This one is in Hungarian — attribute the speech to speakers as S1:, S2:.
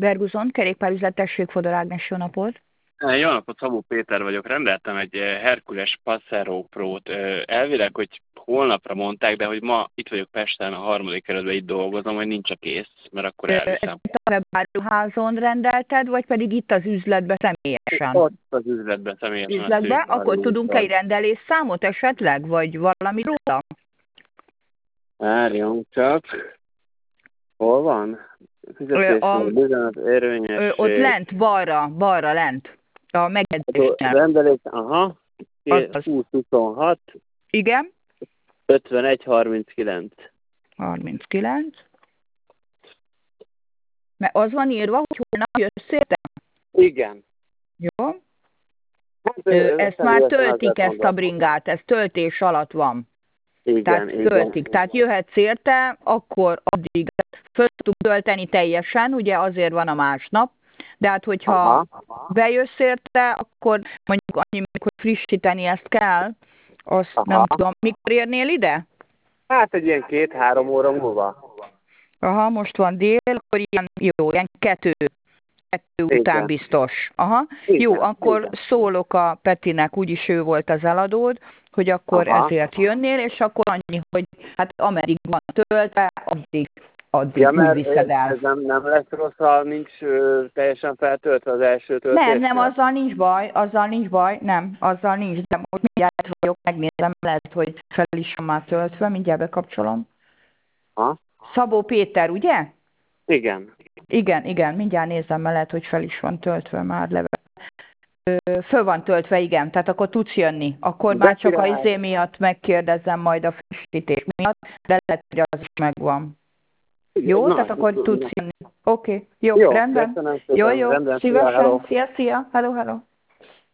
S1: Verguzon, kerékpárüzlet, tessék, Fodor Ágnes, jó napot!
S2: Jó napot, Szabó Péter vagyok. Rendeltem egy Hercules Passero Pro-t. Elvileg, hogy holnapra mondták, de hogy ma itt vagyok Pesten, a harmadik kerületben itt dolgozom, hogy nincs a kész, mert akkor elviszem.
S1: Ezt a webáruházon rendelted, vagy pedig itt az üzletbe személyesen?
S2: Ott az üzletben személyesen.
S1: Üzletbe? Akkor tudunk egy rendelésszámot esetleg, vagy valami róla?
S2: Várjunk csak. Hol van? Fizetésmód, érvényesség.
S1: Ott lent, balra lent. A megjegyzésnél.
S2: Rendelés, aha. 20-26.
S1: Igen.
S2: 51-39.
S1: 39. Mert az van írva, hogy holnap jössz érte?
S2: Igen.
S1: Jó. Ezt már töltik, ezt a bringát, ez töltés alatt van.
S2: Igen,
S1: tehát
S2: igen.
S1: töltik. Tehát jöhetsz érte, akkor addig föl tudjuk tölteni teljesen, ugye azért van a másnap, de hát hogyha bejössz érte, akkor mondjuk annyi, hogy frissíteni ezt kell, azt nem tudom. Mikor érnél ide?
S2: Hát egy ilyen 2-3 óra múlva.
S1: Aha, most van dél, akkor ilyen 2 után biztos. Aha. Igen. Jó, akkor szólok a Petinek, úgyis ő volt az eladód, hogy akkor ezért jönnél, és akkor annyi, hogy hát ameddig van töltve, addig úgy viszed el.
S2: Ez nem lesz rossz, ha nincs teljesen feltöltve az első töltésnél?
S1: Nem, azzal nincs baj, nem, azzal nincs, de most mindjárt vagyok, megnézem, lehet, hogy fel is van már töltve, mindjárt bekapcsolom. Szabó Péter, ugye?
S2: Igen.
S1: Igen, mindjárt nézem, mert lehet, hogy fel is van töltve már level. Föl van töltve, igen, tehát akkor tudsz jönni. Akkor már csak a izé miatt megkérdezem majd a frissítés miatt, de lehet, hogy az is megvan. Jó, tehát akkor tudsz jönni. Oké, jó, rendben.
S2: Köszönöm
S1: jó,
S2: rendben,
S1: szívesen. Szia, hello.